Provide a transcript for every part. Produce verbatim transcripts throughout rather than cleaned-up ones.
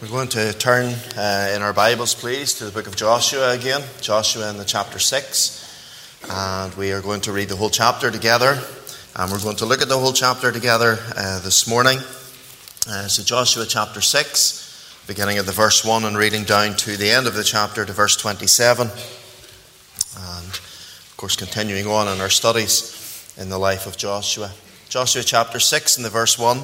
We're going to turn uh, in our Bibles, please, to the book of Joshua again. Joshua in the chapter six. And we are going to read the whole chapter together. And we're going to look at the whole chapter together uh, this morning. Uh, so Joshua chapter six, beginning at the verse one and reading down to the end of the chapter to verse twenty-seven. And, of course, continuing on in our studies in the life of Joshua. Joshua chapter six and the verse one.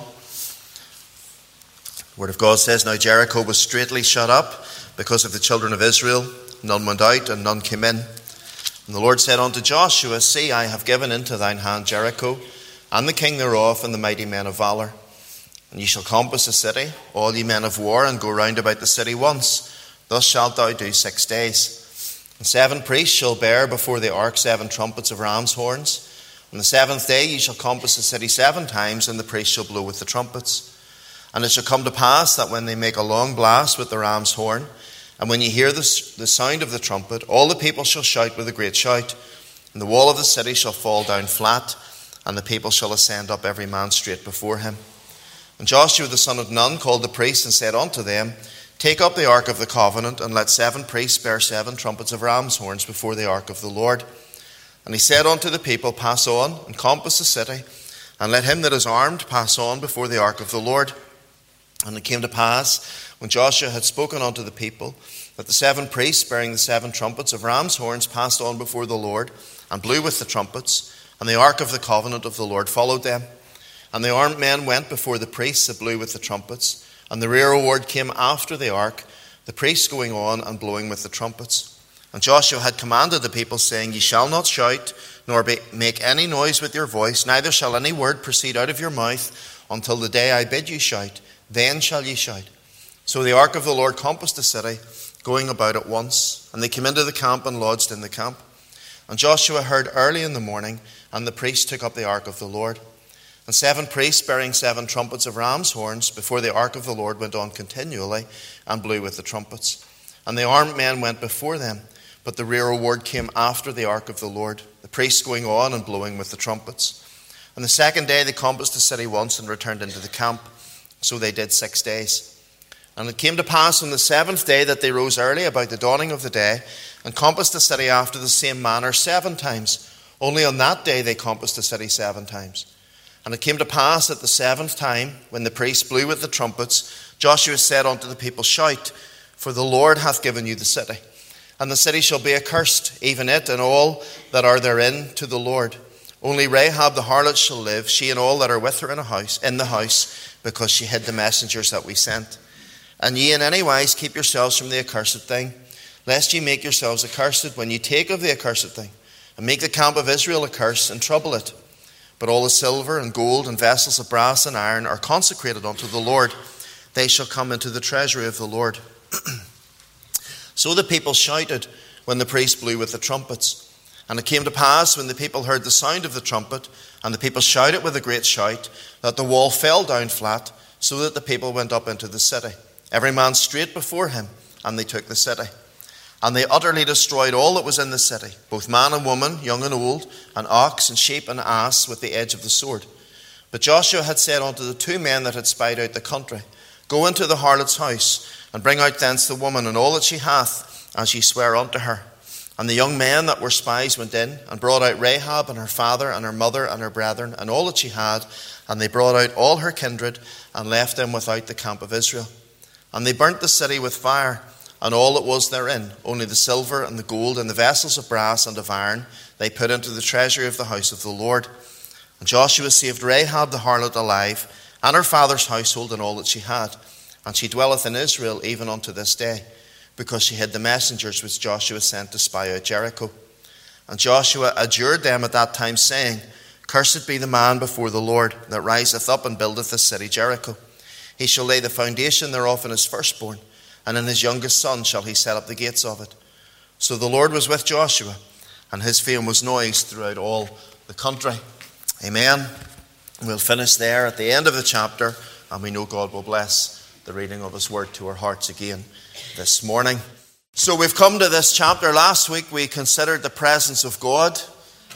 The Word of God says, Now Jericho was straitly shut up because of the children of Israel. None went out and none came in. And the Lord said unto Joshua, See, I have given into thine hand Jericho, and the king thereof, and the mighty men of valour. And ye shall compass the city, all ye men of war, and go round about the city once. Thus shalt thou do six days. And seven priests shall bear before the ark seven trumpets of ram's horns. On the seventh day ye shall compass the city seven times, and the priests shall blow with the trumpets. And it shall come to pass that when they make a long blast with the ram's horn, and when ye hear the, the sound of the trumpet, all the people shall shout with a great shout. And the wall of the city shall fall down flat, and the people shall ascend up every man straight before him. And Joshua the son of Nun called the priests and said unto them, Take up the ark of the covenant, and let seven priests bear seven trumpets of ram's horns before the ark of the Lord. And he said unto the people, Pass on, and compass the city, and let him that is armed pass on before the ark of the Lord. And it came to pass, when Joshua had spoken unto the people, that the seven priests bearing the seven trumpets of ram's horns passed on before the Lord, and blew with the trumpets, and the ark of the covenant of the Lord followed them. And the armed men went before the priests that blew with the trumpets, and the rear ward came after the ark, the priests going on and blowing with the trumpets. And Joshua had commanded the people, saying, Ye shall not shout, nor be, make any noise with your voice, neither shall any word proceed out of your mouth, until the day I bid you shout. Then shall ye shout. So the ark of the Lord compassed the city, going about at once. And they came into the camp and lodged in the camp. And Joshua heard early in the morning, and the priests took up the ark of the Lord. And seven priests bearing seven trumpets of ram's horns before the ark of the Lord went on continually, and blew with the trumpets. And the armed men went before them, but the rear ward came after the ark of the Lord, the priests going on and blowing with the trumpets. And the second day they compassed the city once and returned into the camp. So they did six days. And it came to pass on the seventh day that they rose early about the dawning of the day, and compassed the city after the same manner seven times. Only on that day they compassed the city seven times. And it came to pass at the seventh time, when the priests blew with the trumpets, Joshua said unto the people, Shout, for the Lord hath given you the city. And the city shall be accursed, even it and all that are therein, to the Lord. Only Rahab the harlot shall live, she and all that are with her in a house, in the house, because she hid the messengers that we sent. And ye in any wise keep yourselves from the accursed thing, lest ye make yourselves accursed when ye take of the accursed thing, and make the camp of Israel a curse, and trouble it. But all the silver and gold and vessels of brass and iron are consecrated unto the Lord. They shall come into the treasury of the Lord. So the people shouted when the priest blew with the trumpets. And it came to pass, when the people heard the sound of the trumpet, and the people shouted with a great shout, that the wall fell down flat, so that the people went up into the city, every man straight before him, and they took the city. And they utterly destroyed all that was in the city, both man and woman, young and old, and ox and sheep and ass, with the edge of the sword. But Joshua had said unto the two men that had spied out the country, Go into the harlot's house, and bring out thence the woman and all that she hath, as ye swear unto her. And the young men that were spies went in, and brought out Rahab and her father and her mother and her brethren, and all that she had, and they brought out all her kindred, and left them without the camp of Israel. And they burnt the city with fire, and all that was therein, only the silver and the gold and the vessels of brass and of iron, they put into the treasury of the house of the Lord. And Joshua saved Rahab the harlot alive, and her father's household and all that she had. And she dwelleth in Israel even unto this day, because she hid the messengers which Joshua sent to spy out Jericho. And Joshua adjured them at that time, saying, Cursed be the man before the Lord, that riseth up and buildeth the city Jericho. He shall lay the foundation thereof in his firstborn, and in his youngest son shall he set up the gates of it. So the Lord was with Joshua, and his fame was noised throughout all the country. Amen. We'll finish there at the end of the chapter, and we know God will bless the reading of his word to our hearts again this morning. So we've come to this chapter. Last week we considered the presence of God,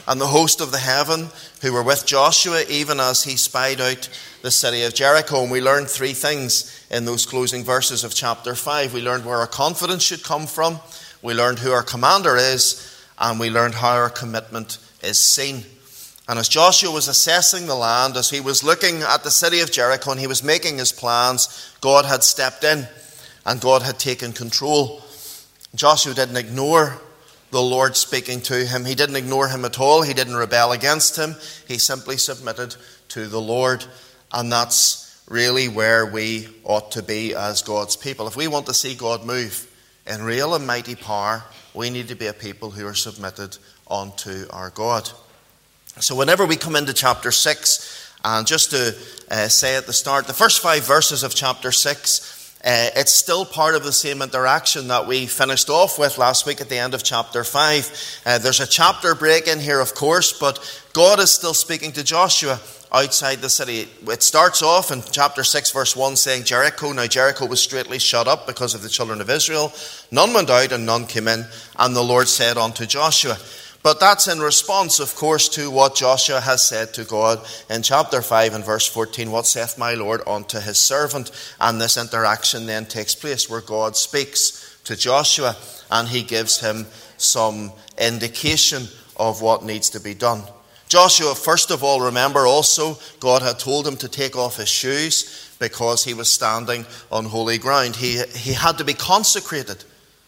and the host of the heaven who were with Joshua, even as he spied out the city of Jericho. And we learned three things in those closing verses of chapter five. We learned where our confidence should come from, we learned who our commander is, and we learned how our commitment is seen. And as Joshua was assessing the land, as he was looking at the city of Jericho and he was making his plans, God had stepped in and God had taken control. Joshua didn't ignore the Lord speaking to him. He didn't ignore him at all. He didn't rebel against him. He simply submitted to the Lord. And that's really where we ought to be as God's people. If we want to see God move in real and mighty power, we need to be a people who are submitted unto our God. So whenever we come into chapter six, and just to uh, say at the start, the first five verses of chapter six, Uh, it's still part of the same interaction that we finished off with last week at the end of chapter five. Uh, there's a chapter break in here, of course, but God is still speaking to Joshua outside the city. It starts off in chapter six, verse one, saying, Jericho. Now Jericho was straightly shut up because of the children of Israel. None went out and none came in. And the Lord said unto Joshua. But that's in response, of course, to what Joshua has said to God in chapter five and verse fourteen. What saith my Lord unto his servant? And this interaction then takes place where God speaks to Joshua and he gives him some indication of what needs to be done. Joshua, first of all, remember also, God had told him to take off his shoes because he was standing on holy ground. He, he had to be consecrated.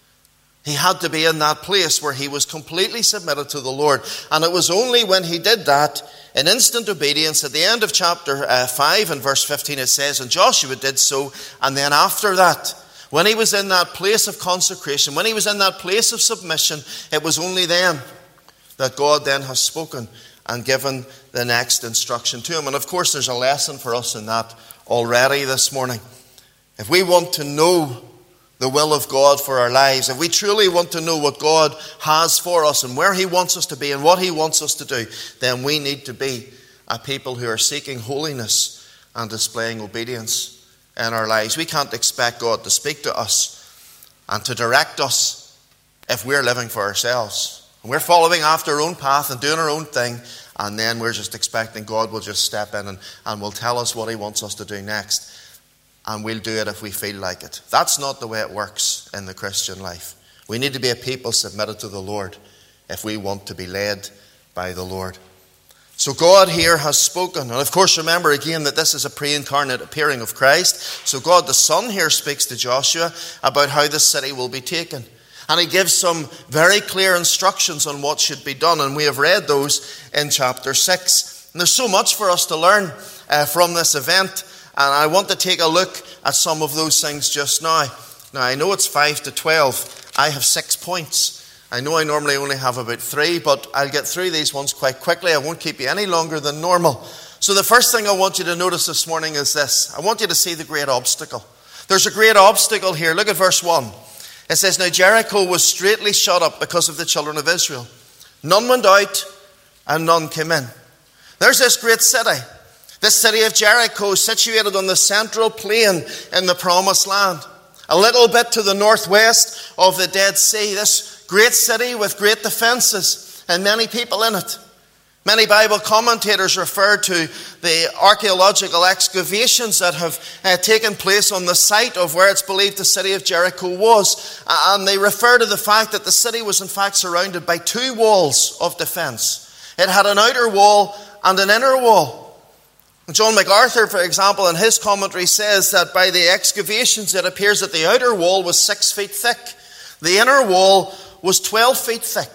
He had to be in that place where he was completely submitted to the Lord. And it was only when he did that, in instant obedience, at the end of chapter uh, five and verse fifteen, it says, and Joshua did so. And then after that, when he was in that place of consecration, when he was in that place of submission, it was only then that God then has spoken and given the next instruction to him. And of course, there's a lesson for us in that already this morning. If we want to know the will of God for our lives, if we truly want to know what God has for us and where he wants us to be and what he wants us to do, then we need to be a people who are seeking holiness and displaying obedience in our lives. We can't expect God to speak to us and to direct us if we're living for ourselves. We're following after our own path and doing our own thing, and then we're just expecting God will just step in and, and will tell us what he wants us to do next. And we'll do it if we feel like it. That's not the way it works in the Christian life. We need to be a people submitted to the Lord if we want to be led by the Lord. So God here has spoken. And of course, remember again that this is a pre-incarnate appearing of Christ. So God the Son here speaks to Joshua about how the city will be taken. And he gives some very clear instructions on what should be done. And we have read those in chapter six. And there's so much for us to learn uh, from this event. And I want to take a look at some of those things just now. Now, I know it's five to twelve. I have six points. I know I normally only have about three, but I'll get through these ones quite quickly. I won't keep you any longer than normal. So the first thing I want you to notice this morning is this. I want you to see the great obstacle. There's a great obstacle here. Look at verse one. It says, now Jericho was straitly shut up because of the children of Israel. None went out and none came in. There's this great city. This city of Jericho is situated on the central plain in the Promised Land. A little bit to the northwest of the Dead Sea. This great city with great defenses and many people in it. Many Bible commentators refer to the archaeological excavations that have uh, taken place on the site of where it's believed the city of Jericho was. And they refer to the fact that the city was in fact surrounded by two walls of defense. It had an outer wall and an inner wall. John MacArthur, for example, in his commentary says that by the excavations it appears that the outer wall was six feet thick. The inner wall was twelve feet thick.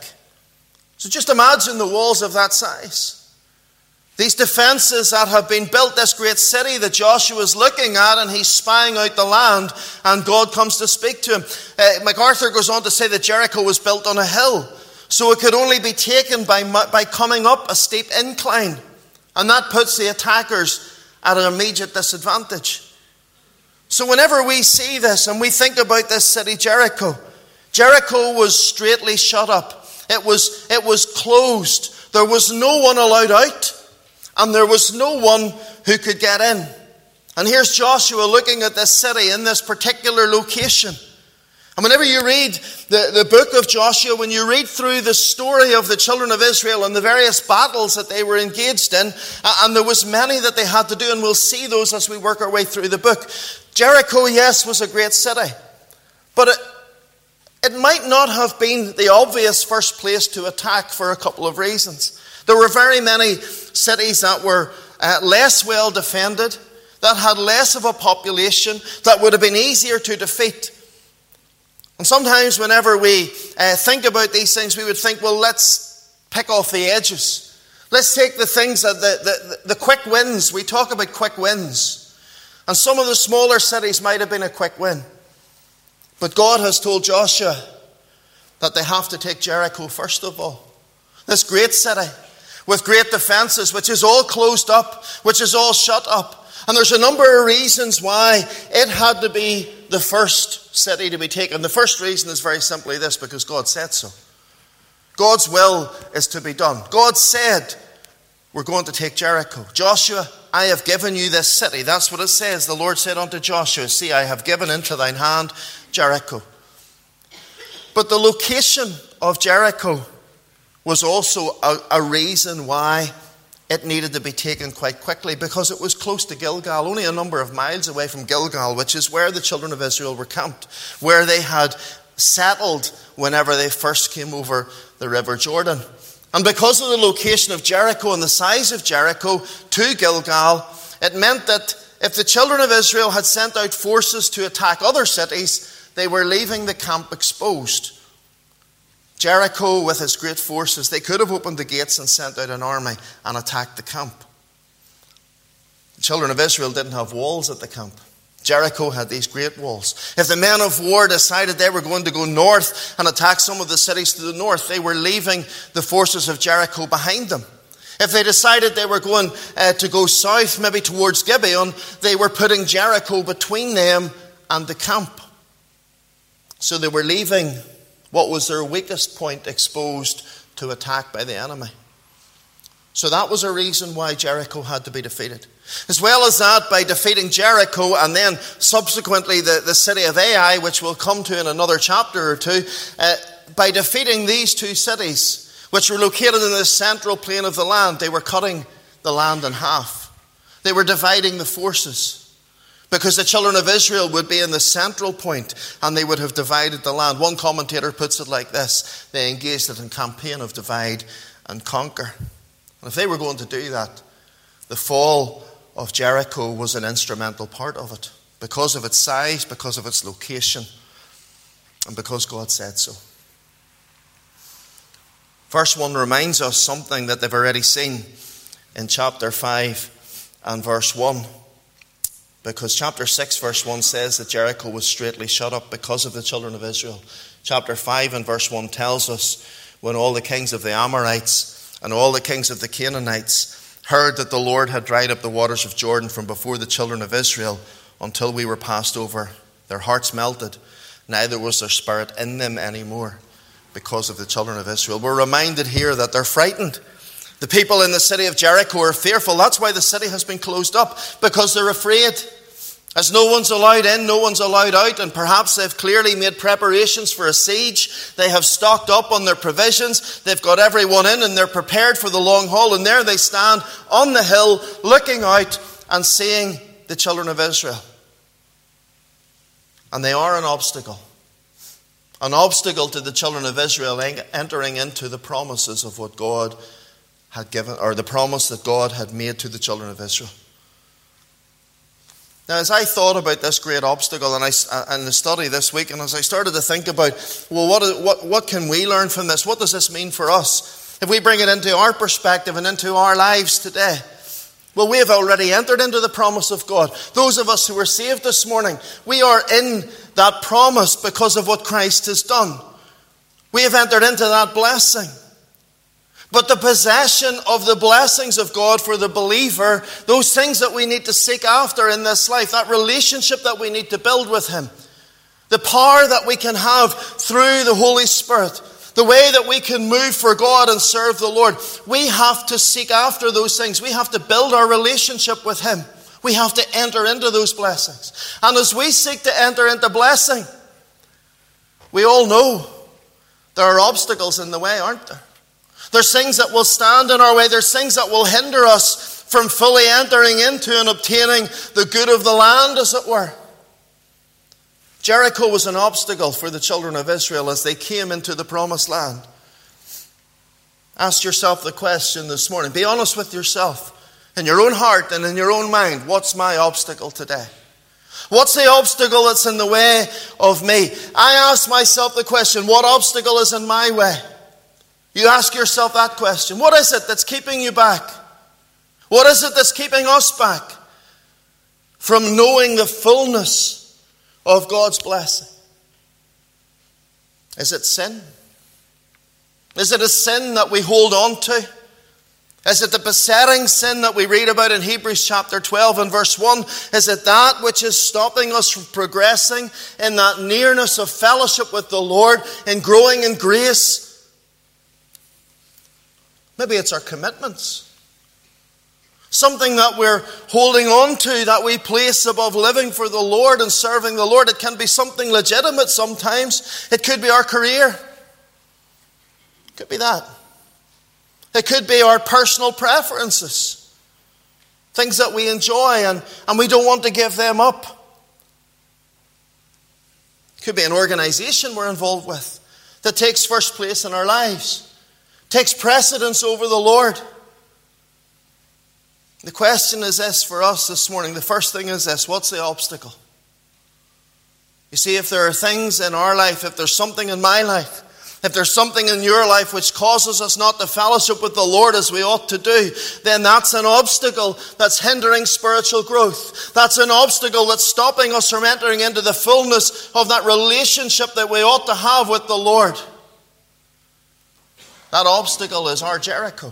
So just imagine the walls of that size. These defenses that have been built, this great city that Joshua is looking at, and he's spying out the land, and God comes to speak to him. Uh, MacArthur goes on to say that Jericho was built on a hill, so it could only be taken by, by coming up a steep incline. And that puts the attackers at an immediate disadvantage. So whenever we see this and we think about this city, Jericho, Jericho was straitly shut up. It was, it was closed. There was no one allowed out, and there was no one who could get in. And here's Joshua looking at this city in this particular location. And whenever you read the, the book of Joshua, when you read through the story of the children of Israel and the various battles that they were engaged in, and there was many that they had to do, and we'll see those as we work our way through the book. Jericho, yes, was a great city, but it, it might not have been the obvious first place to attack for a couple of reasons. There were very many cities that were uh, less well defended, that had less of a population, that would have been easier to defeat. And sometimes whenever we uh, think about these things, we would think, well, let's pick off the edges. Let's take the things, that the, the, the quick wins. We talk about quick wins. And some of the smaller cities might have been a quick win. But God has told Joshua that they have to take Jericho first of all. This great city with great defenses, which is all closed up, which is all shut up. And there's a number of reasons why it had to be the first city to be taken. The first reason is very simply this: because God said so. God's will is to be done. God said, we're going to take Jericho. Joshua, I have given you this city. That's what it says. The Lord said unto Joshua, see, I have given into thine hand Jericho. But the location of Jericho was also a, a reason why it needed to be taken quite quickly, because it was close to Gilgal, only a number of miles away from Gilgal, which is where the children of Israel were camped, where they had settled whenever they first came over the River Jordan. And because of the location of Jericho and the size of Jericho to Gilgal, it meant that if the children of Israel had sent out forces to attack other cities, they were leaving the camp exposed. Jericho, with its great forces, they could have opened the gates and sent out an army and attacked the camp. The children of Israel didn't have walls at the camp. Jericho had these great walls. If the men of war decided they were going to go north and attack some of the cities to the north, they were leaving the forces of Jericho behind them. If they decided they were going uh, to go south, maybe towards Gibeon, they were putting Jericho between them and the camp. So they were leaving what was their weakest point exposed to attack by the enemy. So that was a reason why Jericho had to be defeated. As well as that, by defeating Jericho and then subsequently the, the city of Ai, which we'll come to in another chapter or two, uh, by defeating these two cities, which were located in the central plain of the land, they were cutting the land in half. They were dividing the forces. Because the children of Israel would be in the central point and they would have divided the land. One commentator puts it like this: they engaged in a campaign of divide and conquer. And if they were going to do that, the fall of Jericho was an instrumental part of it. Because of its size, because of its location, and because God said so. Verse one reminds us something that they've already seen in chapter five and verse one. Because chapter six verse one says that Jericho was straitly shut up because of the children of Israel. Chapter five and verse one tells us, when all the kings of the Amorites and all the kings of the Canaanites heard that the Lord had dried up the waters of Jordan from before the children of Israel until we were passed over, their hearts melted, neither was their spirit in them anymore because of the children of Israel. We're reminded here that they're frightened. The people in the city of Jericho are fearful. That's why the city has been closed up, because they're afraid. As no one's allowed in, no one's allowed out, and perhaps they've clearly made preparations for a siege. They have stocked up on their provisions. They've got everyone in and they're prepared for the long haul. And there they stand on the hill looking out and seeing the children of Israel. And they are an obstacle. An obstacle to the children of Israel entering into the promises of what God had given, or the promise that God had made to the children of Israel. Now, as I thought about this great obstacle and I and the study this week, and as I started to think about, well, what what what can we learn from this? What does this mean for us? If we bring it into our perspective and into our lives today, well, we have already entered into the promise of God. Those of us who were saved this morning, we are in that promise because of what Christ has done. We have entered into that blessing. But the possession of the blessings of God for the believer, those things that we need to seek after in this life, that relationship that we need to build with Him, the power that we can have through the Holy Spirit, the way that we can move for God and serve the Lord, we have to seek after those things. We have to build our relationship with Him. We have to enter into those blessings. And as we seek to enter into blessing, We all know there are obstacles in the way, aren't there? There's things that will stand in our way. There's things that will hinder us from fully entering into and obtaining the good of the land, as it were. Jericho was an obstacle for the children of Israel as they came into the promised land. Ask yourself the question this morning. Be honest with yourself, in your own heart and in your own mind. What's my obstacle today? What's the obstacle that's in the way of me? I ask myself the question, what obstacle is in my way? You ask yourself that question. What is it that's keeping you back? What is it that's keeping us back from knowing the fullness of God's blessing? Is it sin? Is it a sin that we hold on to? Is it the besetting sin that we read about in Hebrews chapter twelve and verse one? Is it that which is stopping us from progressing in that nearness of fellowship with the Lord and growing in grace? Maybe it's our commitments. Something that we're holding on to that we place above living for the Lord and serving the Lord. It can be something legitimate sometimes. It could be our career. It could be that. It could be our personal preferences. Things that we enjoy and, and we don't want to give them up. It could be an organization we're involved with that takes first place in our lives. Takes precedence over the Lord. The question is this for us this morning. The first thing is this. What's the obstacle? You see, if there are things in our life, if there's something in my life, if there's something in your life which causes us not to fellowship with the Lord as we ought to do, then that's an obstacle that's hindering spiritual growth. That's an obstacle that's stopping us from entering into the fullness of that relationship that we ought to have with the Lord. That obstacle is our Jericho.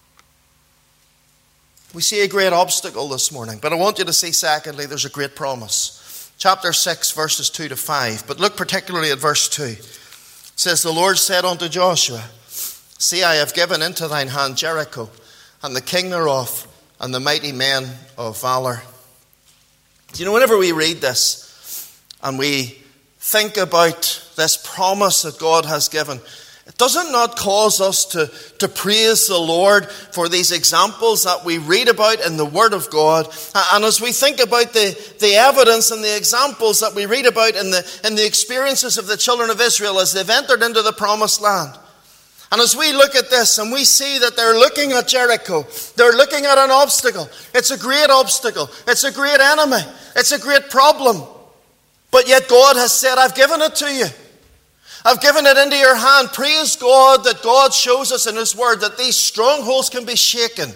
We see a great obstacle this morning, but I want you to see secondly, there's a great promise. Chapter six, verses two to five, but look particularly at verse two. It says, the Lord said unto Joshua, see, I have given into thine hand Jericho, and the king thereof, and the mighty men of valor. Do you know, whenever we read this, and we think about this promise that God has given, does it not cause us to, to praise the Lord for these examples that we read about in the Word of God? And as we think about the, the evidence and the examples that we read about in the, in the experiences of the children of Israel as they've entered into the promised land. And as we look at this and we see that they're looking at Jericho, they're looking at an obstacle. It's a great obstacle. It's a great enemy. It's a great problem. But yet God has said, I've given it to you. I've given it into your hand. Praise God that God shows us in His Word that these strongholds can be shaken.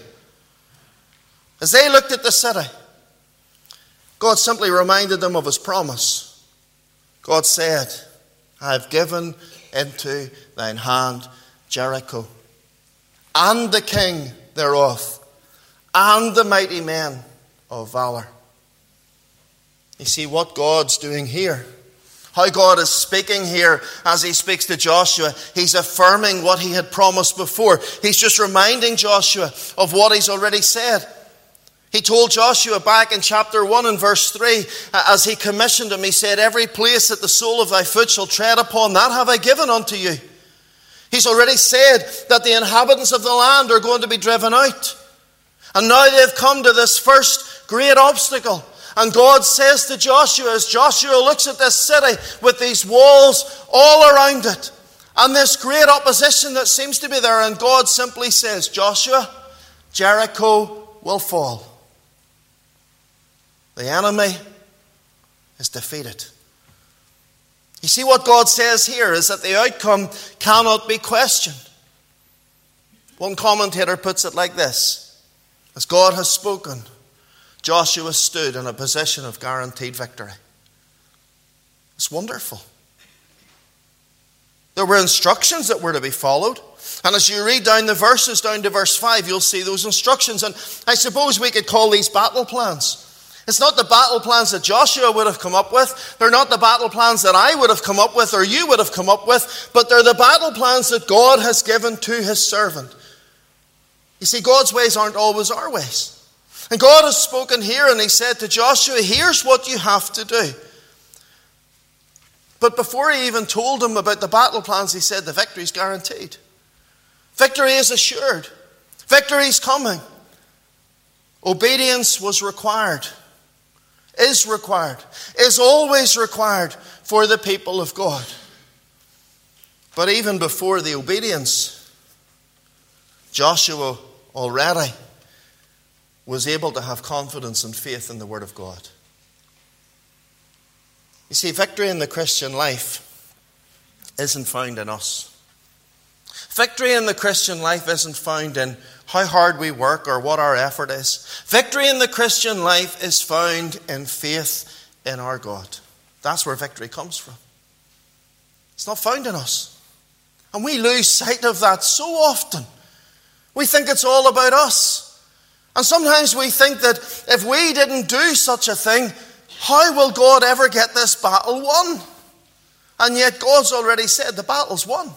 As they looked at the city, God simply reminded them of His promise. God said, I have given into thine hand Jericho, and the king thereof, and the mighty men of valor. You see what God's doing here. How God is speaking here as He speaks to Joshua. He's affirming what He had promised before. He's just reminding Joshua of what He's already said. He told Joshua back in chapter one and verse three, as He commissioned him, He said, every place that the sole of thy foot shall tread upon, that have I given unto you. He's already said that the inhabitants of the land are going to be driven out. And now they've come to this first great obstacle. And God says to Joshua, as Joshua looks at this city with these walls all around it, and this great opposition that seems to be there, and God simply says, Joshua, Jericho will fall. The enemy is defeated. You see, what God says here is that the outcome cannot be questioned. One commentator puts it like this: as God has spoken, Joshua stood in a position of guaranteed victory. It's wonderful. There were instructions that were to be followed. And as you read down the verses, down to verse five, you'll see those instructions. And I suppose we could call these battle plans. It's not the battle plans that Joshua would have come up with. They're not the battle plans that I would have come up with or you would have come up with. But they're the battle plans that God has given to His servant. You see, God's ways aren't always our ways. And God has spoken here, and He said to Joshua, here's what you have to do. But before he even told them about the battle plans, he said the victory is guaranteed. Victory is assured. Victory is coming. Obedience was required, is required, is always required for the people of God. But even before the obedience, Joshua already was able to have confidence and faith in the Word of God. You see, victory in the Christian life isn't found in us. Victory in the Christian life isn't found in how hard we work or what our effort is. Victory in the Christian life is found in faith in our God. That's where victory comes from. It's not found in us. And we lose sight of that so often. We think it's all about us. And sometimes we think that if we didn't do such a thing, how will God ever get this battle won? And yet God's already said the battle's won.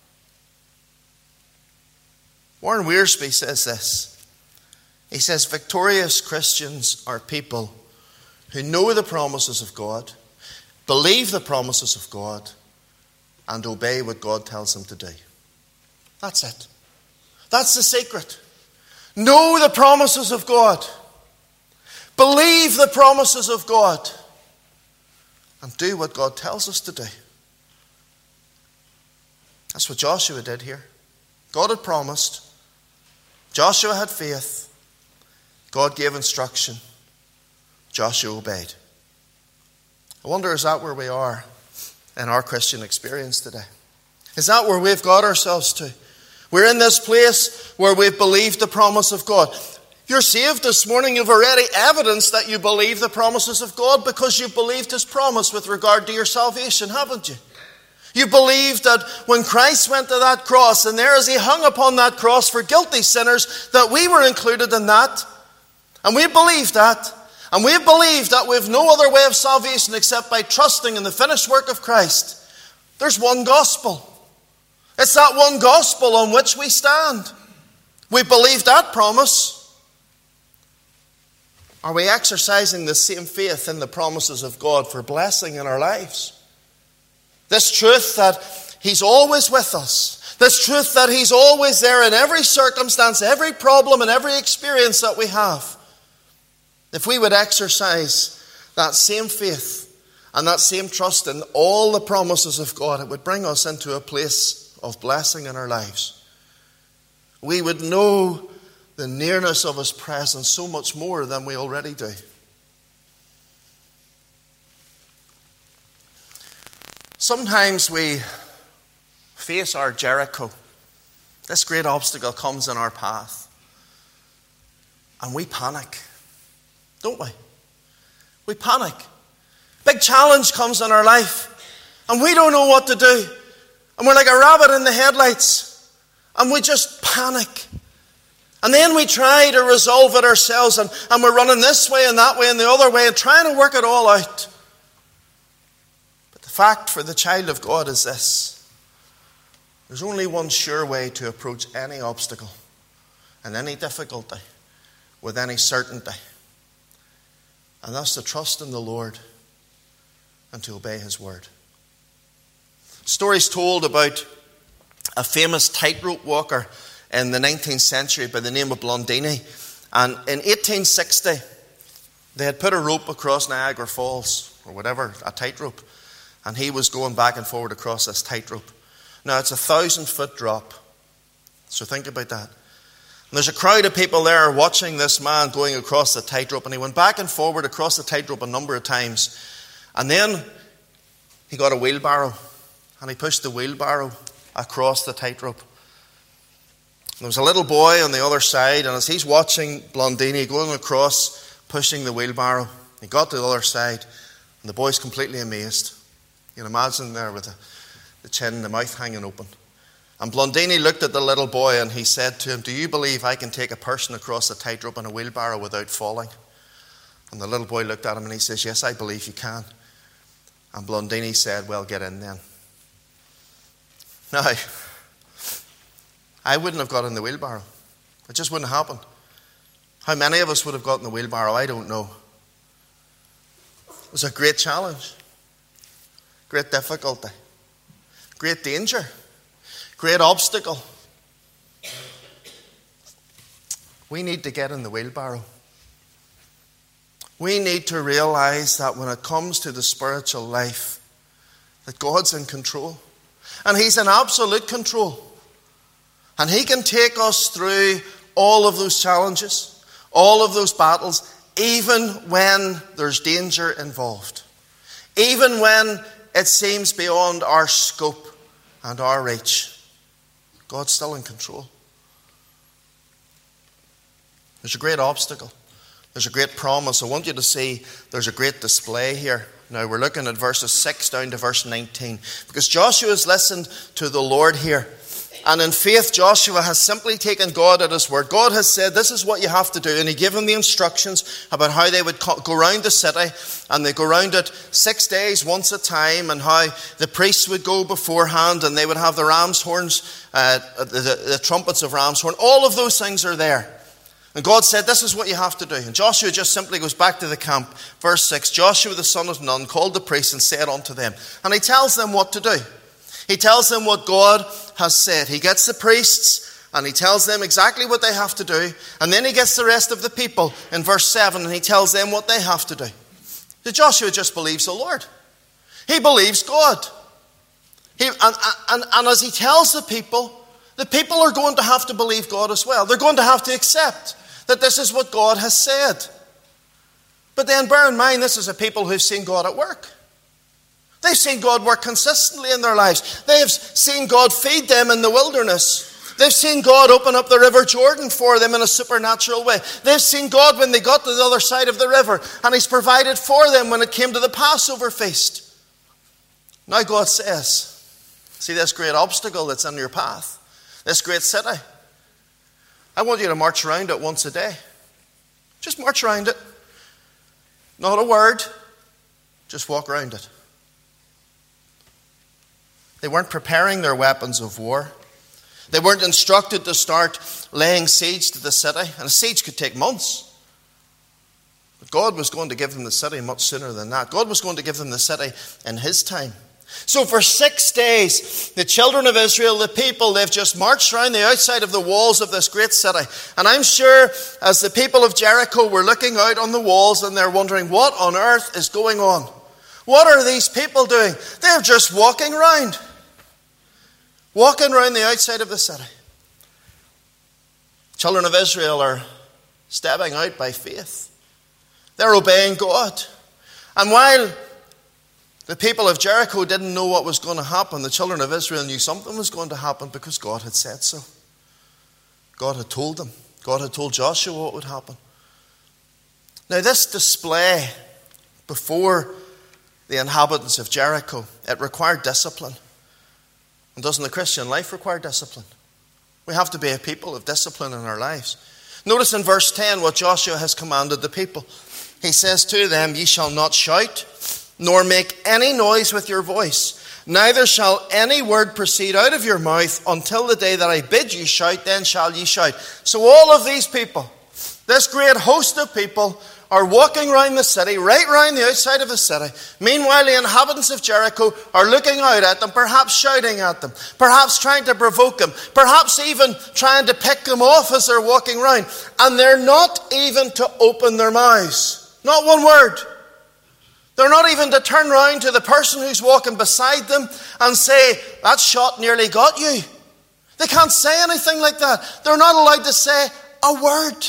Warren Wiersbe says this. He says, victorious Christians are people who know the promises of God, believe the promises of God, and obey what God tells them to do. That's it. That's the secret. Know the promises of God. Believe the promises of God. And do what God tells us to do. That's what Joshua did here. God had promised. Joshua had faith. God gave instruction. Joshua obeyed. I wonder, is that where we are in our Christian experience today? Is that where we've got ourselves to? We're in this place where we've believed the promise of God. You're saved this morning. You've already evidenced that you believe the promises of God because you've believed His promise with regard to your salvation, haven't you? You believe that when Christ went to that cross, and there as He hung upon that cross for guilty sinners, that we were included in that. And we believe that. And we believe that we have no other way of salvation except by trusting in the finished work of Christ. There's one gospel. It's that one gospel on which we stand. We believe that promise. Are we exercising the same faith in the promises of God for blessing in our lives? This truth that He's always with us. This truth that He's always there in every circumstance, every problem, and every experience that we have. If we would exercise that same faith and that same trust in all the promises of God, it would bring us into a place of blessing in our lives. We would know the nearness of His presence so much more than we already do. Sometimes we face our Jericho. This great obstacle comes in our path. And we panic. Don't we? We panic. Big challenge comes in our life. And we don't know what to do. And we're like a rabbit in the headlights. And we just panic. And then we try to resolve it ourselves. And, and we're running this way and that way and the other way and trying to work it all out. The fact for the child of God is this. There's only one sure way to approach any obstacle and any difficulty with any certainty. And that's to trust in the Lord and to obey His word. Stories told about a famous tightrope walker in the nineteenth century by the name of Blondini. And in eighteen sixty, they had put a rope across Niagara Falls, or whatever, a tightrope. And he was going back and forward across this tightrope. Now, it's a thousand foot drop. So think about that. And there's a crowd of people there watching this man going across the tightrope. And he went back and forward across the tightrope a number of times. And then he got a wheelbarrow. And he pushed the wheelbarrow across the tightrope. There was a little boy on the other side. And as he's watching Blondini going across, pushing the wheelbarrow, he got to the other side. And the boy's completely amazed. You can imagine there with the, the chin and the mouth hanging open. And Blondini looked at the little boy and he said to him, "Do you believe I can take a person across a tightrope in a wheelbarrow without falling?" And the little boy looked at him and he says, "Yes, I believe you can." And Blondini said, "Well, get in then." Now, I wouldn't have got in the wheelbarrow. It just wouldn't happen. How many of us would have got in the wheelbarrow? I don't know. It was a great challenge. great difficulty, great danger, great obstacle. We need to get in the wheelbarrow. We need to realize that when it comes to the spiritual life, that God's in control. And He's in absolute control. And He can take us through all of those challenges, all of those battles, even when there's danger involved. Even when it seems beyond our scope and our reach. God's still in control. There's a great obstacle. There's a great promise. I want you to see there's a great display here. Now we're looking at verses six down to verse nineteen. Because Joshua has listened to the Lord here. And in faith, Joshua has simply taken God at His word. God has said, this is what you have to do. And He gave him the instructions about how they would go around the city. And they go around it six days, once a time. And how the priests would go beforehand. And they would have the ram's horns, uh, the, the, the trumpets of ram's horn. All of those things are there. And God said, this is what you have to do. And Joshua just simply goes back to the camp. Verse six, Joshua the son of Nun called the priests and said unto them. And he tells them what to do. He tells them what God has said. He gets the priests and he tells them exactly what they have to do. And then he gets the rest of the people in verse seven and he tells them what they have to do. So Joshua just believes the Lord. He believes God. He, and, and, and as he tells the people, the people are going to have to believe God as well. They're going to have to accept that this is what God has said. But then bear in mind, this is a people who've seen God at work. They've seen God work consistently in their lives. They have seen God feed them in the wilderness. They've seen God open up the River Jordan for them in a supernatural way. They've seen God when they got to the other side of the river, and He's provided for them when it came to the Passover feast. Now God says, see this great obstacle that's in your path, this great city. I want you to march around it once a day. Just march around it. Not a word. Just walk around it. They weren't preparing their weapons of war. They weren't instructed to start laying siege to the city. And a siege could take months. But God was going to give them the city much sooner than that. God was going to give them the city in His time. So for six days, the children of Israel, the people, they've just marched around the outside of the walls of this great city. And I'm sure as the people of Jericho were looking out on the walls and they're wondering, what on earth is going on? What are these people doing? They're just walking around. Walking around the outside of the city. Children of Israel are stepping out by faith. They're obeying God. And while the people of Jericho didn't know what was going to happen, the children of Israel knew something was going to happen because God had said so. God had told them. God had told Joshua what would happen. Now this display before the inhabitants of Jericho, it required discipline. And doesn't the Christian life require discipline? We have to be a people of discipline in our lives. Notice in verse ten what Joshua has commanded the people. He says to them, ye shall not shout, nor make any noise with your voice. Neither shall any word proceed out of your mouth until the day that I bid you shout, then shall ye shout. So all of these people, this great host of people, are walking around the city, right round the outside of the city. Meanwhile, the inhabitants of Jericho are looking out at them, perhaps shouting at them, perhaps trying to provoke them, perhaps even trying to pick them off as they're walking around. And they're not even to open their mouths. Not one word. They're not even to turn round to the person who's walking beside them and say, that shot nearly got you. They can't say anything like that. They're not allowed to say a word.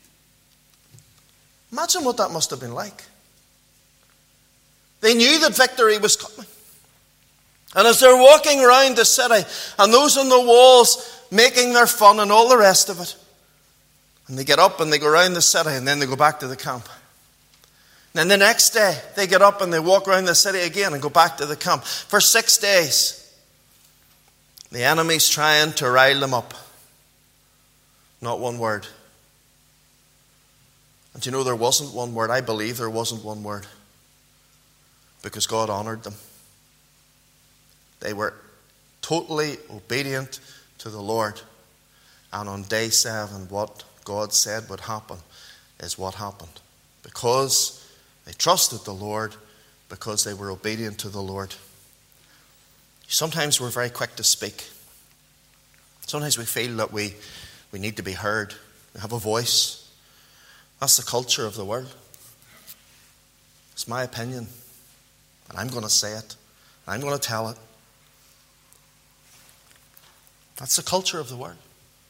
Imagine what that must have been like. They knew that victory was coming. And as they're walking around the city, and those on the walls making their fun and all the rest of it, and they get up and they go around the city and then they go back to the camp. And then the next day, they get up and they walk around the city again and go back to the camp. For six days, the enemy's trying to rile them up. Not one word. And you know, there wasn't one word. I believe there wasn't one word. Because God honored them. They were totally obedient to the Lord. And on day seven, what God said would happen is what happened. Because they trusted the Lord, because they were obedient to the Lord. Sometimes we're very quick to speak. Sometimes we feel that we, we need to be heard. We have a voice. That's the culture of the world. It's my opinion. And I'm going to say it. And I'm going to tell it. That's the culture of the world.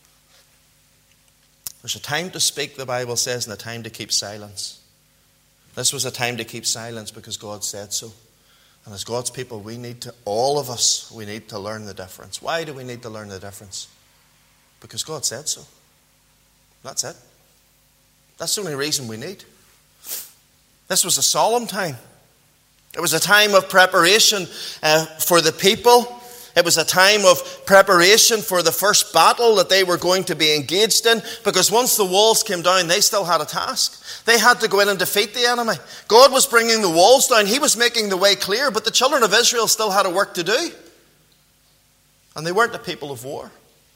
There's a time to speak, the Bible says, and a time to keep silence. This was a time to keep silence because God said so. And as God's people, we need to, all of us, we need to learn the difference. Why do we need to learn the difference? Because God said so. That's it. That's the only reason we need. This was a solemn time. It was a time of preparation uh, for the people. It was a time of preparation for the first battle that they were going to be engaged in, because once the walls came down, they still had a task. They had to go in and defeat the enemy. God was bringing the walls down. He was making the way clear, but the children of Israel still had a work to do. And they weren't a people of war.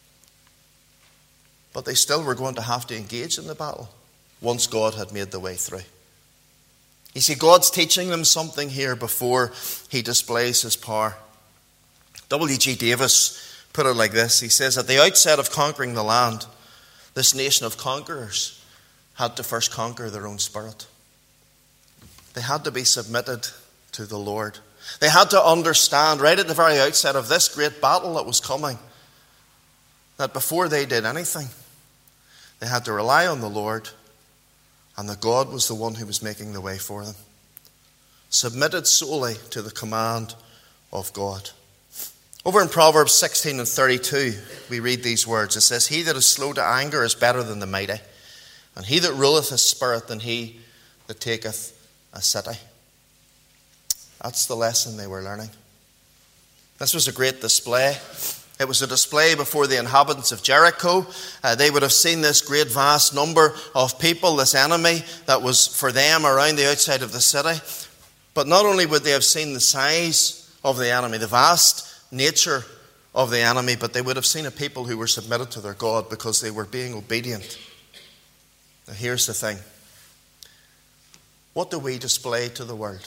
But they still were going to have to engage in the battle once God had made the way through. You see, God's teaching them something here before he displays his power. W G Davis put it like this. He says, at the outset of conquering the land, this nation of conquerors had to first conquer their own spirit. They had to be submitted to the Lord. They had to understand right at the very outset of this great battle that was coming, that before they did anything, they had to rely on the Lord, and that God was the one who was making the way for them. Submitted solely to the command of God. Over in Proverbs sixteen and thirty-two, we read these words. It says, he that is slow to anger is better than the mighty, and he that ruleth his spirit than he that taketh a city. That's the lesson they were learning. This was a great display. It was a display before the inhabitants of Jericho. Uh, they would have seen this great vast number of people, this enemy that was for them around the outside of the city. But not only would they have seen the size of the enemy, the vast nature of the enemy, but they would have seen a people who were submitted to their God because they were being obedient. Now here's the thing. What do we display to the world?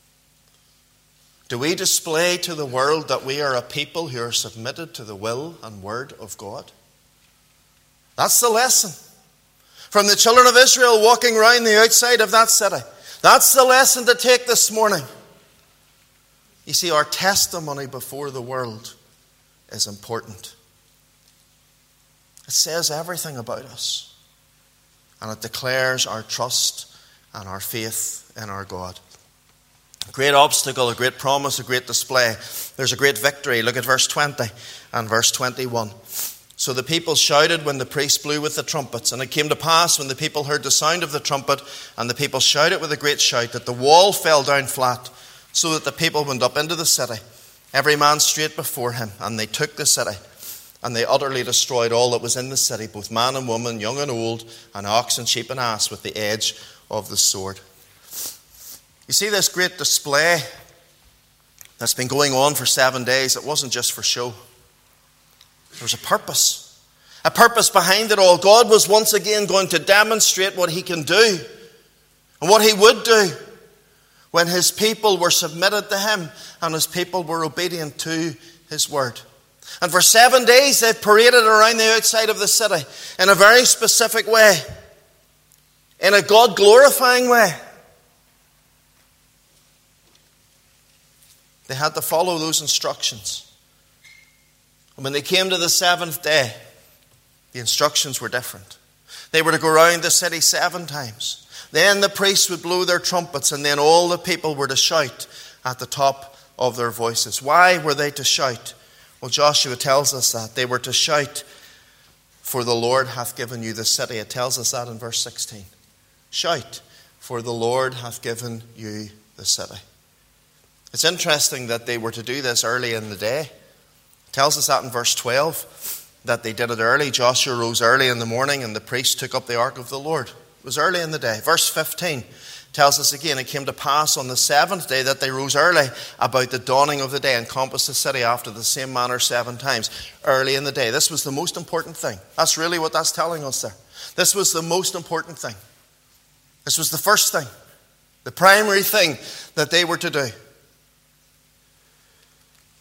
Do we display to the world that we are a people who are submitted to the will and word of God? That's the lesson. From the children of Israel walking around the outside of that city. That's the lesson to take this morning. You see, our testimony before the world is important. It says everything about us. And it declares our trust and our faith in our God. A great obstacle, a great promise, a great display. There's a great victory. Look at verse twenty and verse twenty-one. So the people shouted when the priest blew with the trumpets. And it came to pass when the people heard the sound of the trumpet, and the people shouted with a great shout, that the wall fell down flat, so that the people went up into the city, every man straight before him. And they took the city, and they utterly destroyed all that was in the city, both man and woman, young and old, and ox and sheep and ass, with the edge of the sword. You see this great display that's been going on for seven days. It wasn't just for show. There was a purpose. A purpose behind it all. God was once again going to demonstrate what he can do and what he would do when his people were submitted to him and his people were obedient to his word. And for seven days they paraded around the outside of the city in a very specific way, in a God-glorifying way. They had to follow those instructions. And when they came to the seventh day, the instructions were different. They were to go around the city seven times. Then the priests would blow their trumpets, and then all the people were to shout at the top of their voices. Why were they to shout? Well, Joshua tells us that. They were to shout, for the Lord hath given you the city. It tells us that in verse sixteen. Shout, for the Lord hath given you the city. It's interesting that they were to do this early in the day. It tells us that in verse twelve, that they did it early. Joshua rose early in the morning, and the priests took up the ark of the Lord. It was early in the day. Verse fifteen tells us again, it came to pass on the seventh day that they rose early about the dawning of the day and compassed the city after the same manner seven times. Early in the day. This was the most important thing. That's really what that's telling us there. This was the most important thing. This was the first thing. The primary thing that they were to do.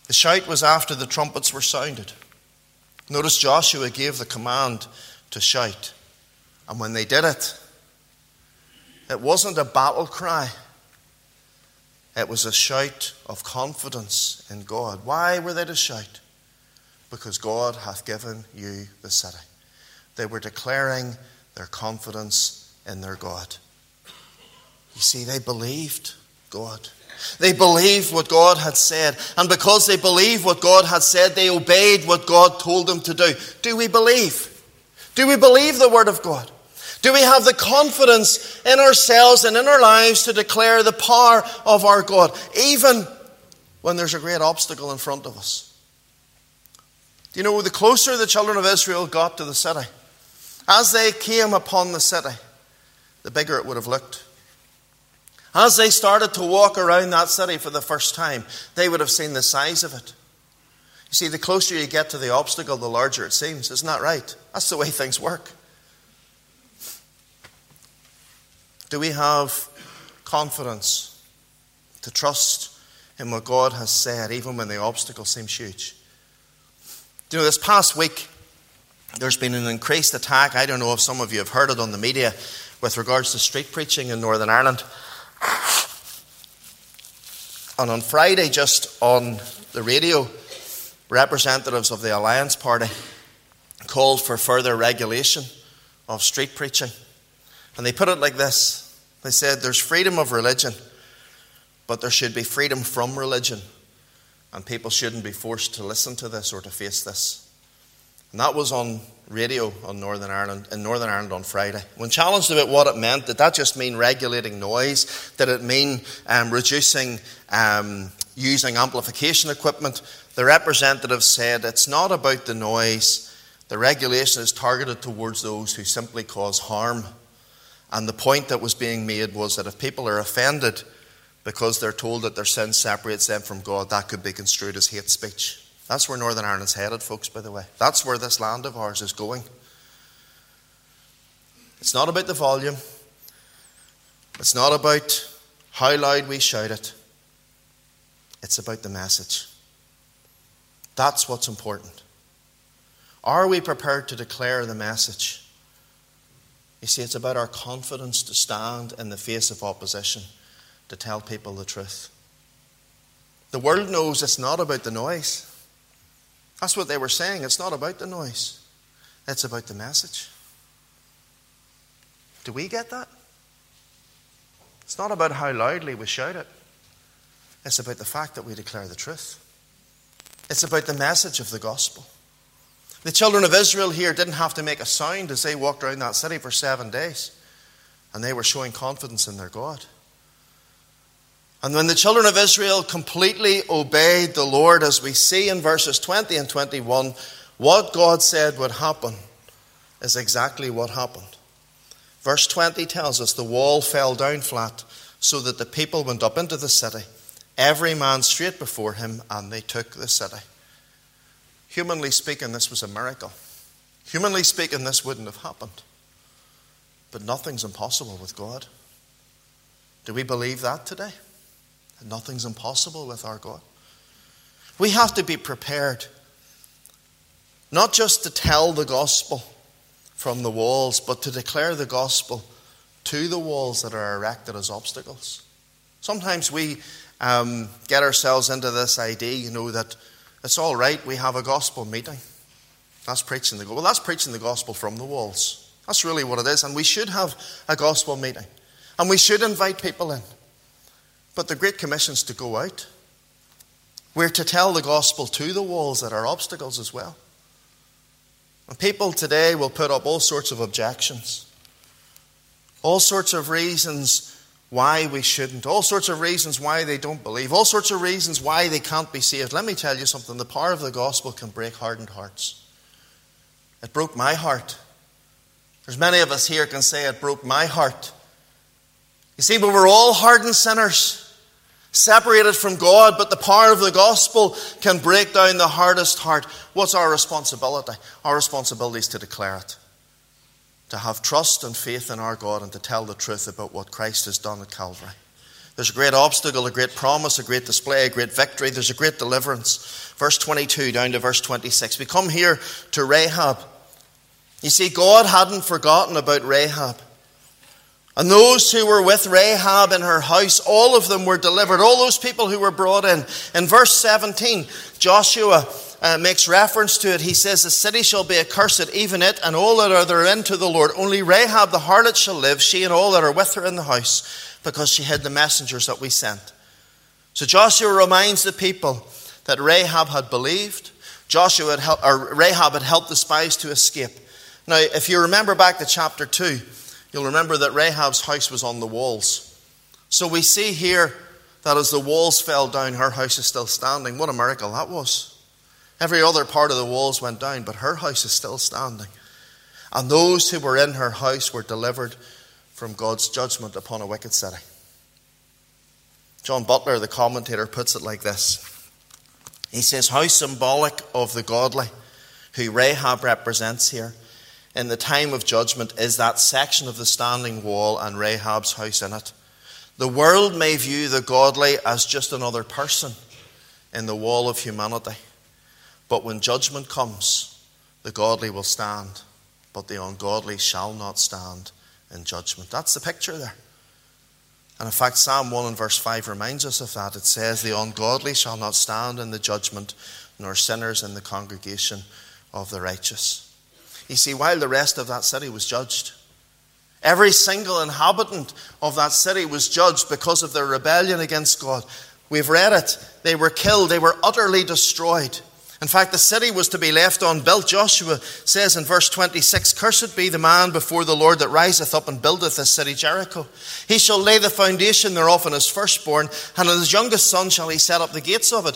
The shout was after the trumpets were sounded. Notice Joshua gave the command to shout. And when they did it, it wasn't a battle cry. It was a shout of confidence in God. Why were they to shout? Because God hath given you the city. They were declaring their confidence in their God. You see, they believed God. They believed what God had said. And because they believed what God had said, they obeyed what God told them to do. Do we believe? Do we believe the word of God? Do we have the confidence in ourselves and in our lives to declare the power of our God, even when there's a great obstacle in front of us? Do you know, the closer the children of Israel got to the city, as they came upon the city, the bigger it would have looked. As they started to walk around that city for the first time, they would have seen the size of it. You see, the closer you get to the obstacle, the larger it seems. Isn't that right? That's the way things work. Do we have confidence to trust in what God has said, even when the obstacle seems huge? Do you know, this past week, there's been an increased attack. I don't know if some of you have heard it on the media with regards to street preaching in Northern Ireland. And on Friday, just on the radio, representatives of the Alliance Party called for further regulation of street preaching. And they put it like this. They said there's freedom of religion, but there should be freedom from religion. And people shouldn't be forced to listen to this or to face this. And that was on radio on Northern Ireland, in Northern Ireland on Friday. When challenged about what it meant, did that just mean regulating noise? Did it mean um, reducing, um, using amplification equipment? The representative said it's not about the noise. The regulation is targeted towards those who simply cause harm. And the point that was being made was that if people are offended because they're told that their sin separates them from God, that could be construed as hate speech. That's where Northern Ireland's headed, folks, by the way. That's where this land of ours is going. It's not about the volume. It's not about how loud we shout it. It's about the message. That's what's important. Are we prepared to declare the message? You see, it's about our confidence to stand in the face of opposition, to tell people the truth. The world knows it's not about the noise. That's what they were saying. It's not about the noise. It's about the message. Do we get that? It's not about how loudly we shout it. It's about the fact that we declare the truth. It's about the message of the gospel. The children of Israel here didn't have to make a sound as they walked around that city for seven days. And they were showing confidence in their God. And when the children of Israel completely obeyed the Lord, as we see in verses twenty and twenty-one, what God said would happen is exactly what happened. Verse twenty tells us the wall fell down flat, so that the people went up into the city, every man straight before him, and they took the city. Humanly speaking, this was a miracle. Humanly speaking, this wouldn't have happened. But nothing's impossible with God. Do we believe that today? That nothing's impossible with our God? We have to be prepared, not just to tell the gospel from the walls, but to declare the gospel to the walls that are erected as obstacles. Sometimes we um, get ourselves into this idea, you know, that it's all right, we have a gospel meeting. That's preaching the gospel. Well, that's preaching the gospel from the walls. That's really what it is. And we should have a gospel meeting. And we should invite people in. But the Great Commission's to go out. We're to tell the gospel to the walls that are obstacles as well. And people today will put up all sorts of objections. All sorts of reasons why we shouldn't. All sorts of reasons why they don't believe. All sorts of reasons why they can't be saved. Let me tell you something. The power of the gospel can break hardened hearts. It broke my heart. There's many of us here can say it broke my heart. You see, but we're all hardened sinners, separated from God, but the power of the gospel can break down the hardest heart. What's our responsibility? Our responsibility is to declare it. To have trust and faith in our God and to tell the truth about what Christ has done at Calvary. There's a great obstacle, a great promise, a great display, a great victory. There's a great deliverance. Verse twenty-two down to verse twenty-six. We come here to Rahab. You see, God hadn't forgotten about Rahab. And those who were with Rahab in her house, all of them were delivered. All those people who were brought in. In verse seventeen, Joshua uh, makes reference to it. He says, the city shall be accursed, even it, and all that are therein to the Lord. Only Rahab the harlot shall live, she and all that are with her in the house, because she hid the messengers that we sent. So Joshua reminds the people that Rahab had believed. Joshua had helped, or Rahab had helped the spies to escape. Now, if you remember back to chapter two, you'll remember that Rahab's house was on the walls. So we see here that as the walls fell down, her house is still standing. What a miracle that was. Every other part of the walls went down, but her house is still standing. And those who were in her house were delivered from God's judgment upon a wicked city. John Butler, the commentator, puts it like this. He says, how symbolic of the godly who Rahab represents here in the time of judgment is that section of the standing wall and Rahab's house in it. The world may view the godly as just another person in the wall of humanity. But when judgment comes, the godly will stand, but the ungodly shall not stand in judgment. That's the picture there. And in fact, Psalm one and verse five reminds us of that. It says, the ungodly shall not stand in the judgment, nor sinners in the congregation of the righteous. You see, while the rest of that city was judged, every single inhabitant of that city was judged because of their rebellion against God. We've read it. They were killed. They were utterly destroyed. In fact, the city was to be left unbuilt. Joshua says in verse twenty-six, cursed be the man before the Lord that riseth up and buildeth this city Jericho. He shall lay the foundation thereof in his firstborn, and in his youngest son shall he set up the gates of it.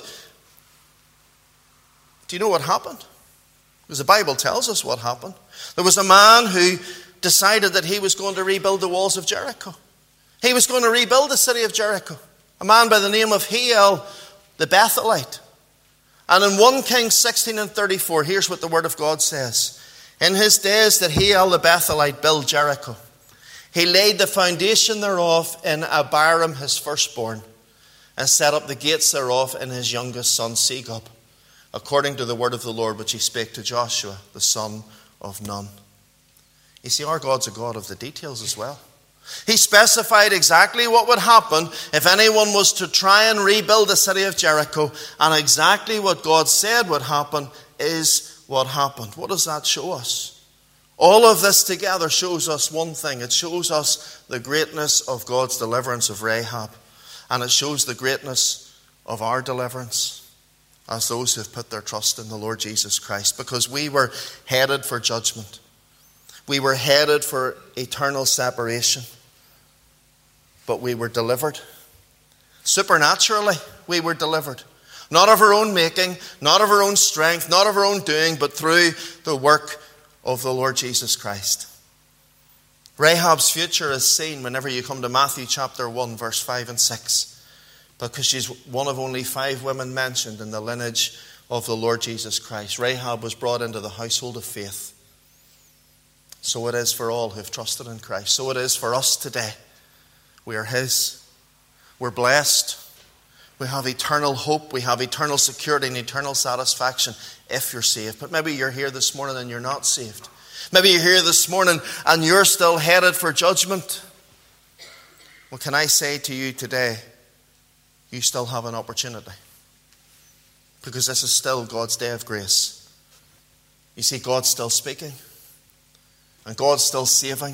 Do you know what happened? Because the Bible tells us what happened. There was a man who decided that he was going to rebuild the walls of Jericho. He was going to rebuild the city of Jericho. A man by the name of Hiel the Bethelite. And in First Kings sixteen and thirty-four, here's what the word of God says. In his days did Hiel the Bethelite build Jericho. He laid the foundation thereof in Abiram his firstborn, and set up the gates thereof in his youngest son Segub, according to the word of the Lord which he spake to Joshua, the son of Nun. You see, our God's a God of the details as well. He specified exactly what would happen if anyone was to try and rebuild the city of Jericho, and exactly what God said would happen is what happened. What does that show us? All of this together shows us one thing. It shows us the greatness of God's deliverance of Rahab, and it shows the greatness of our deliverance as those who have put their trust in the Lord Jesus Christ, because we were headed for judgment. We were headed for eternal separation. But we were delivered. Supernaturally, we were delivered. Not of our own making, not of our own strength, not of our own doing, but through the work of the Lord Jesus Christ. Rahab's future is seen whenever you come to Matthew chapter one, verse five and six. Because she's one of only five women mentioned in the lineage of the Lord Jesus Christ. Rahab was brought into the household of faith. So it is for all who have trusted in Christ. So it is for us today. We are his. We're blessed. We have eternal hope. We have eternal security and eternal satisfaction if you're saved. But maybe you're here this morning and you're not saved. Maybe you're here this morning and you're still headed for judgment. Well, can I say to you today, you still have an opportunity. Because this is still God's day of grace. You see, God's still speaking. And God's still saving.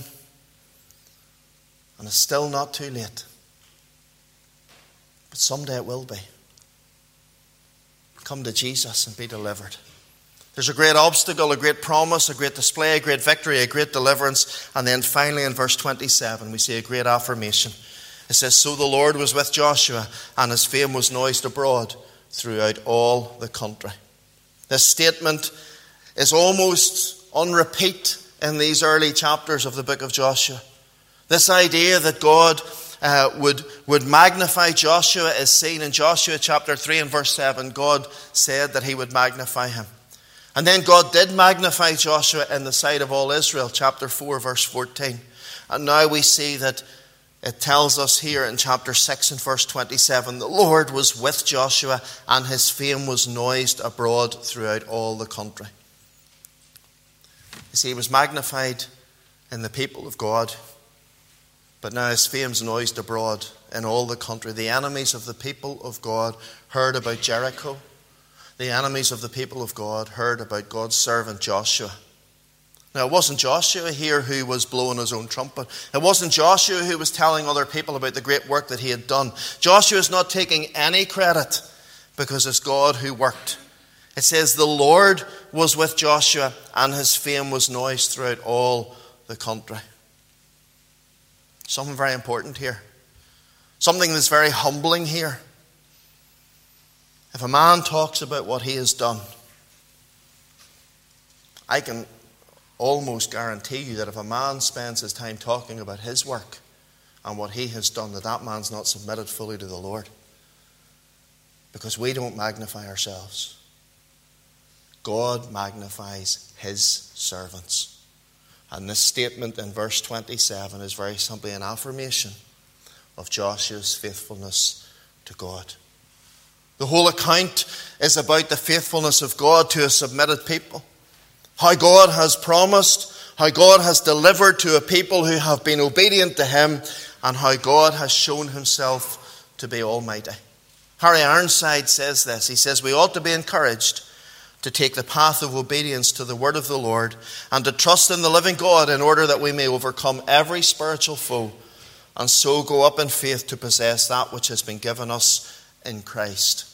And it's still not too late. But someday it will be. Come to Jesus and be delivered. There's a great obstacle, a great promise, a great display, a great victory, a great deliverance. And then finally in verse twenty-seven we see a great affirmation. It says, so the Lord was with Joshua, and his fame was noised abroad throughout all the country. This statement is almost on repeat in these early chapters of the book of Joshua. This idea that God uh, would, would magnify Joshua is seen in Joshua chapter three and verse seven. God said that he would magnify him. And then God did magnify Joshua in the sight of all Israel, chapter four, verse fourteen. And now we see that it tells us here in chapter six and verse twenty-seven, the Lord was with Joshua and his fame was noised abroad throughout all the country. You see, he was magnified in the people of God, but now his fame's noised abroad in all the country. The enemies of the people of God heard about Jericho. The enemies of the people of God heard about God's servant Joshua. Now, it wasn't Joshua here who was blowing his own trumpet. It wasn't Joshua who was telling other people about the great work that he had done. Joshua is not taking any credit because it's God who worked. It says the Lord was with Joshua and his fame was noised throughout all the country. Something very important here. Something that's very humbling here. If a man talks about what he has done, I can almost guarantee you that if a man spends his time talking about his work and what he has done, that that man's not submitted fully to the Lord. Because we don't magnify ourselves. God magnifies his servants. And this statement in verse twenty-seven is very simply an affirmation of Joshua's faithfulness to God. The whole account is about the faithfulness of God to a submitted people. How God has promised, how God has delivered to a people who have been obedient to him, and how God has shown himself to be almighty. Harry Ironside says this. He says, we ought to be encouraged to take the path of obedience to the word of the Lord and to trust in the living God in order that we may overcome every spiritual foe and so go up in faith to possess that which has been given us in Christ.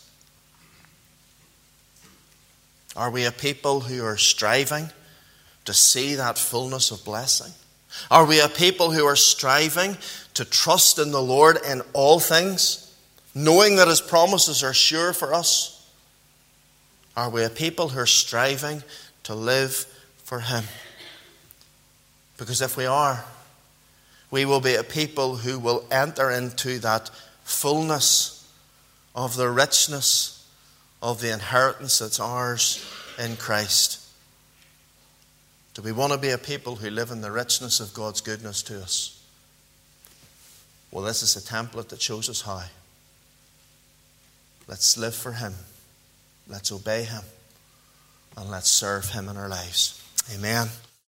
Are we a people who are striving to see that fullness of blessing? Are we a people who are striving to trust in the Lord in all things, knowing that his promises are sure for us? Are we a people who are striving to live for him? Because if we are, we will be a people who will enter into that fullness of the richness of the inheritance that's ours in Christ. Do we want to be a people who live in the richness of God's goodness to us? Well, this is a template that shows us how. Let's live for him. Let's obey him. And let's serve him in our lives. Amen.